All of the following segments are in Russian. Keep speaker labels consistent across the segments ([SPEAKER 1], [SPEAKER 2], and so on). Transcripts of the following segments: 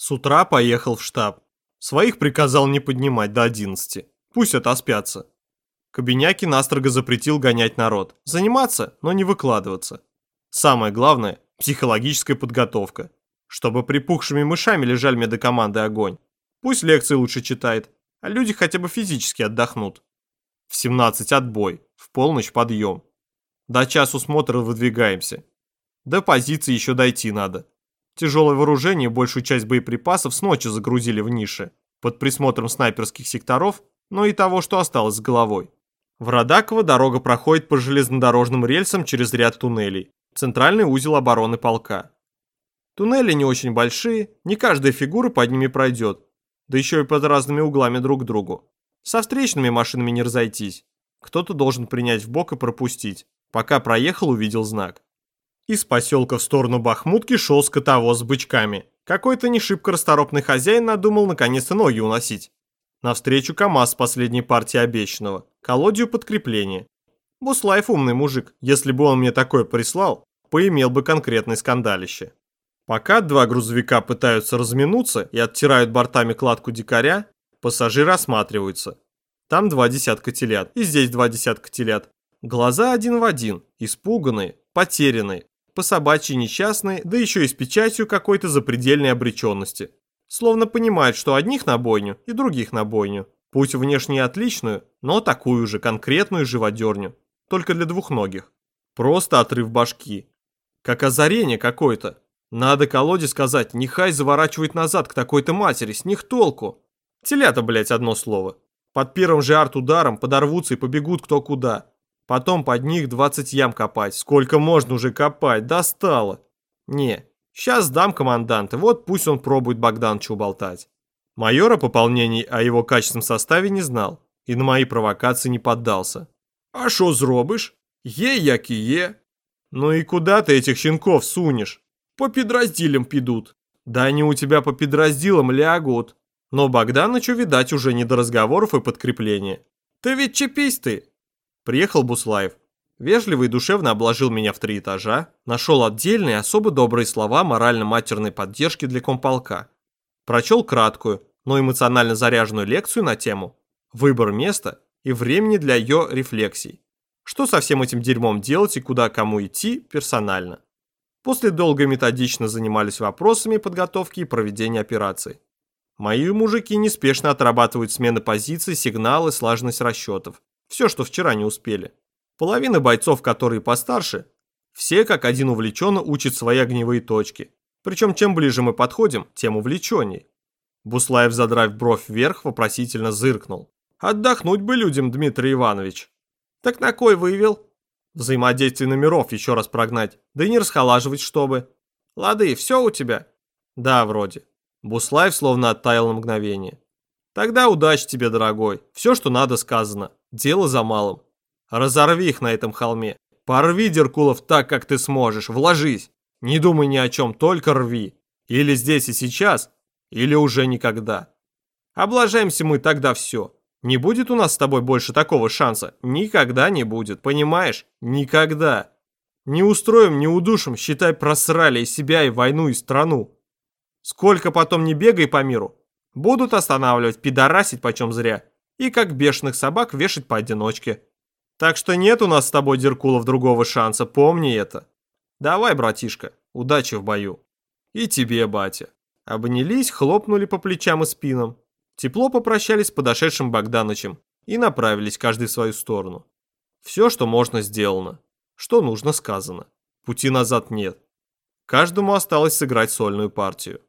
[SPEAKER 1] С утра поехал в штаб. Своих приказал не поднимать до 11. Пусть отоспятся. Кобеняки настрого запретил гонять народ. Заниматься, но не выкладываться. Самое главное – психологическая подготовка. Чтобы припухшими мышами лежали медкоманды огонь. Пусть лекции лучше читает, а люди хотя бы физически отдохнут. В 17 отбой, в полночь подъем. До часу смотра выдвигаемся. До позиции еще дойти надо. Тяжелое вооружение и большую часть боеприпасов с ночи загрузили в ниши, под присмотром снайперских секторов, но и того, что осталось с головой. В Радаково дорога проходит по железнодорожным рельсам через ряд туннелей, центральный узел обороны полка. Туннели не очень большие, не каждая фигура под ними пройдет, да еще и под разными углами друг к другу. Со встречными машинами не разойтись. Кто-то должен принять в бок и пропустить. Пока проехал, увидел знак. Из поселка в сторону Бахмутки шел скотовоз с бычками. Какой-то не шибко расторопный хозяин надумал наконец-то ноги уносить. Навстречу КамАЗ с последней партии обещанного. Колодью подкрепление. Буслаев умный мужик. Если бы он мне такое прислал, поимел бы конкретное скандалище. Пока два грузовика пытаются разминуться и оттирают бортами кладку дикаря, пассажиры осматриваются. Там 2 десятка телят, и здесь 2 десятка телят. Глаза один в один, испуганные, потерянные, по-собачьи несчастные, да еще и с печатью какой-то запредельной обреченности. Словно понимают, что одних на бойню и других на бойню. Пусть внешне отличную, но такую же конкретную живодерню. Только для двухногих. Просто отрыв башки. Как озарение какое-то. Надо колоде сказать, нехай заворачивает назад к такой-то матери, с них толку. Телята, блять, одно слово. Под первым же арт-ударом подорвутся и побегут кто куда. Потом под них 20 ям копать. Сколько можно уже копать? Достало. Не, сейчас сдам команданта, вот пусть он пробует Богдановича уболтать. Майор о пополнении о его качественном составе не знал и на мои провокации не поддался. А шо зробиш? Є, як і є. Ну и куда ты этих щенков сунешь? По подразделам пидут. Да они у тебя по подразделам лягут. Но Богданычу, видать, уже не до разговоров и подкрепления. Ты ведь чипист ты. Приехал Буслаев. Вежливо и душевно обложил меня в 3 этажа, нашел отдельные особо добрые слова морально-матерной поддержки для комполка. Прочел краткую, но эмоционально заряженную лекцию на тему «Выбор места и времени для ее рефлексий». Что со всем этим дерьмом делать и куда кому идти персонально. После долго и методично занимались вопросами подготовки и проведения операций. Мои мужики неспешно отрабатывают смены позиций, сигналы, слаженность расчетов. Все, что вчера не успели. Половина бойцов, которые постарше, все как один увлеченно учат свои огневые точки. Причем чем ближе мы подходим, тем увлеченней. Буслаев, задрав бровь вверх, вопросительно зыркнул. Отдохнуть бы людям, Дмитрий Иванович. Так на кой вывел? Взаимодействие номеров еще раз прогнать, да и не расхолаживать, чтобы. Лады, все у тебя? Да, вроде. Буслаев словно оттаял на мгновение. Тогда удачи тебе, дорогой. Все, что надо, сказано. Дело за малым. Разорви их на этом холме. Порви, Деркулов, так, как ты сможешь. Вложись. Не думай ни о чем, только рви. Или здесь и сейчас, или уже никогда. Облажаемся мы, тогда все. Не будет у нас с тобой больше такого шанса. Никогда не будет, понимаешь? Никогда. Не устроим, не удушим, считай, просрали и себя, и войну, и страну. Сколько потом не бегай по миру. Будут останавливать, пидорасить почем зря. И как бешеных собак вешать поодиночке. Так что нет у нас с тобой, Деркулов, другого шанса, помни это. Давай, братишка, удачи в бою. И тебе, батя. Обнялись, хлопнули по плечам и спинам. Тепло попрощались с подошедшим Богданычем и направились каждый в свою сторону. Все, что можно, сделано. Что нужно, сказано. Пути назад нет. Каждому осталось сыграть сольную партию.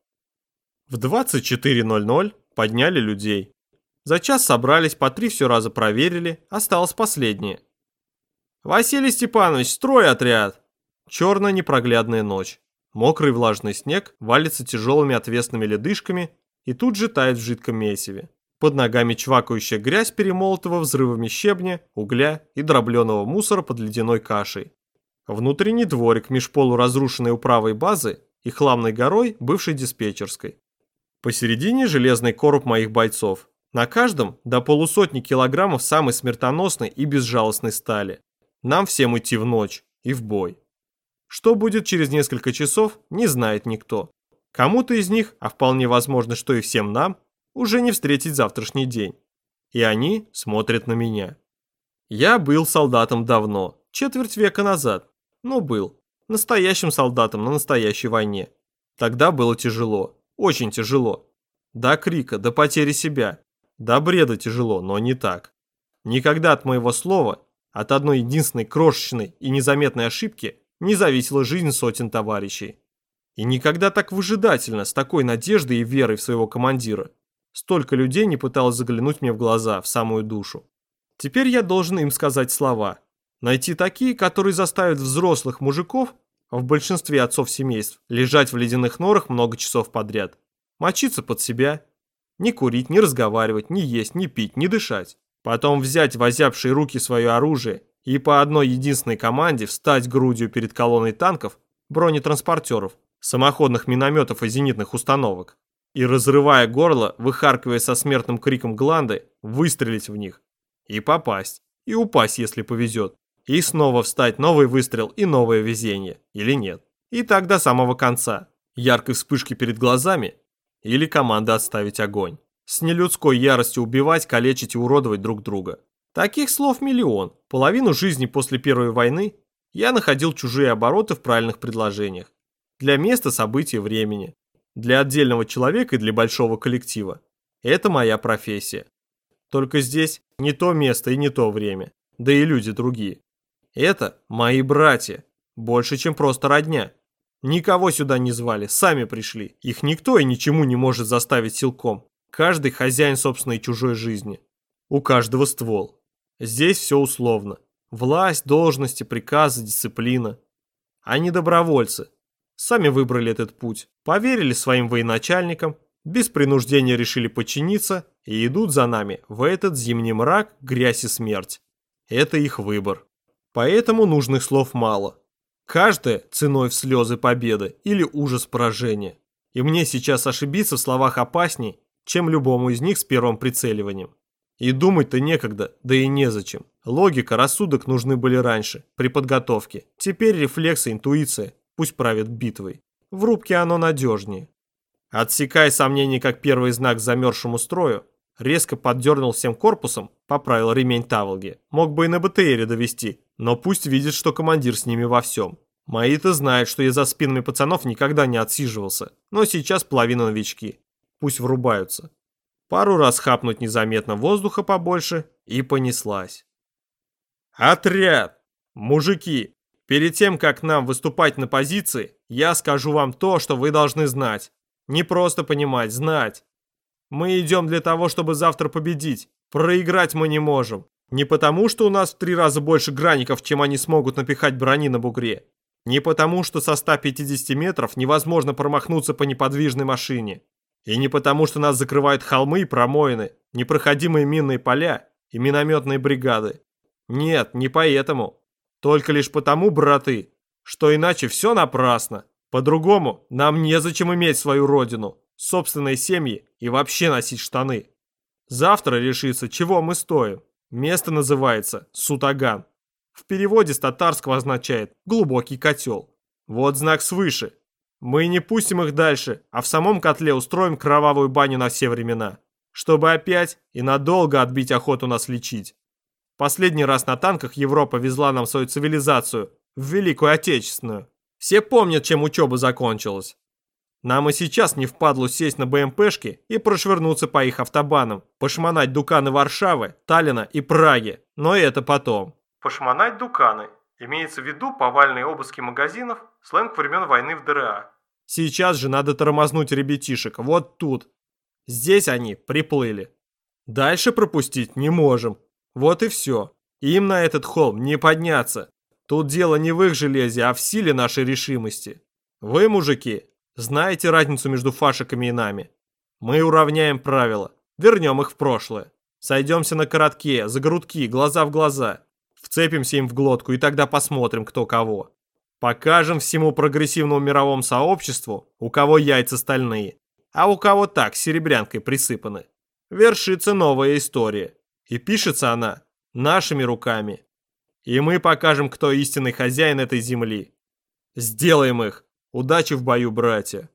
[SPEAKER 1] В 24:00 подняли людей. За час собрались, по 3 все раза проверили, осталось последнее. «Василий Степанович, строй отряд!» Черная непроглядная ночь. Мокрый влажный снег валится тяжелыми отвесными ледышками и тут же тает в жидком месиве. Под ногами чвакающая грязь перемолотого взрывами щебня, угля и дробленого мусора под ледяной кашей. Внутренний дворик меж полуразрушенной управой базы и хламной горой бывшей диспетчерской. Посередине железный короб моих бойцов. На каждом до полусотни килограммов самой смертоносной и безжалостной стали. Нам всем идти в ночь и в бой. Что будет через несколько часов, не знает никто. Кому-то из них, а вполне возможно, что и всем нам, уже не встретить завтрашний день. И они смотрят на меня. Я был солдатом давно, четверть века назад. Но был. Настоящим солдатом на настоящей войне. Тогда было тяжело. Очень тяжело. До крика, до потери себя. До бреда тяжело, но не так. Никогда от моего слова, от одной единственной крошечной и незаметной ошибки не зависела жизнь сотен товарищей. И никогда так выжидательно, с такой надеждой и верой в своего командира. Столько людей не пыталось заглянуть мне в глаза, в самую душу. Теперь я должен им сказать слова. Найти такие, которые заставят взрослых мужиков, в большинстве отцов семейств, лежать в ледяных норах много часов подряд. Мочиться под себя. Не курить, не разговаривать, не есть, не пить, не дышать. Потом взять в озябшие руки свое оружие и по одной единственной команде встать грудью перед колонной танков, бронетранспортеров, самоходных минометов и зенитных установок. И, разрывая горло, выхаркивая со смертным криком гланды, выстрелить в них. И попасть. И упасть, если повезет. И снова встать, новый выстрел и новое везение. Или нет. И так до самого конца. Яркой вспышки перед глазами. Или команда отставить огонь. С нелюдской яростью убивать, калечить и уродовать друг друга. Таких слов миллион. Половину жизни после Первой войны я находил чужие обороты в правильных предложениях. Для места, событий, времени. Для отдельного человека и для большого коллектива. Это моя профессия. Только здесь не то место и не то время. Да и люди другие. Это мои братья. Больше, чем просто родня. Никого сюда не звали, сами пришли. Их никто и ничему не может заставить силком. Каждый хозяин собственной чужой жизни. У каждого ствол. Здесь все условно. Власть, должности, приказы, дисциплина. Они добровольцы. Сами выбрали этот путь. Поверили своим военачальникам. Без принуждения решили подчиниться. И идут за нами в этот зимний мрак, грязь и смерть. Это их выбор. Поэтому нужных слов мало. Каждое ценой в слезы победы или ужас поражения. И мне сейчас ошибиться в словах опасней, чем любому из них с первым прицеливанием. И думать-то некогда, да и незачем. Логика, рассудок нужны были раньше, при подготовке. Теперь рефлексы, интуиция, пусть правят битвой. В рубке оно надежнее. Отсекая сомнения как первый знак замерзшему строю, резко поддернул всем корпусом, поправил ремень таволги. Мог бы и на БТРе довести, но пусть видит, что командир с ними во всем. Мои-то знают, что я за спинами пацанов никогда не отсиживался, но сейчас половина новички. Пусть врубаются. Пару раз хапнуть незаметно воздуха побольше и понеслась. Отряд! Мужики! Перед тем, как нам выступать на позиции, я скажу вам то, что вы должны знать. Не просто понимать, знать. Мы идем для того, чтобы завтра победить. Проиграть мы не можем. Не потому, что у нас в 3 раза больше граников, чем они смогут напихать брони на бугре. Не потому, что со 150 метров невозможно промахнуться по неподвижной машине. И не потому, что нас закрывают холмы и промоины, непроходимые минные поля и минометные бригады. Нет, не поэтому. Только лишь потому, браты, что иначе все напрасно. По-другому нам незачем иметь свою родину, собственные семьи и вообще носить штаны. Завтра решится, чего мы стоим. Место называется Сутаган. В переводе с татарского означает «глубокий котел». Вот знак свыше. Мы не пустим их дальше, а в самом котле устроим кровавую баню на все времена, чтобы опять и надолго отбить охоту нас лечить. Последний раз на танках Европа везла нам свою цивилизацию, в Великую Отечественную. Все помнят, чем учеба закончилась. Нам и сейчас не впадлу сесть на БМПшки и прошвырнуться по их автобанам, пошмонать дуканы Варшавы, Таллина и Праги, но это потом. Пошмонать дуканы. Имеется в виду повальные обыски магазинов, сленг времен войны в ДРА. Сейчас же надо тормознуть ребятишек, вот тут. Здесь они приплыли. Дальше пропустить не можем. Вот и все. Им на этот холм не подняться. Тут дело не в их железе, а в силе нашей решимости. Вы, мужики, знаете разницу между фашиками и нами. Мы уравняем правила, вернем их в прошлое. Сойдемся на коротке, за грудки, глаза в глаза. Вцепимся им в глотку и тогда посмотрим, кто кого. Покажем всему прогрессивному мировому сообществу, у кого яйца стальные, а у кого так, серебрянкой присыпаны. Вершится новая история. И пишется она нашими руками. И мы покажем, кто истинный хозяин этой земли. Сделаем их. Удачи в бою, братья.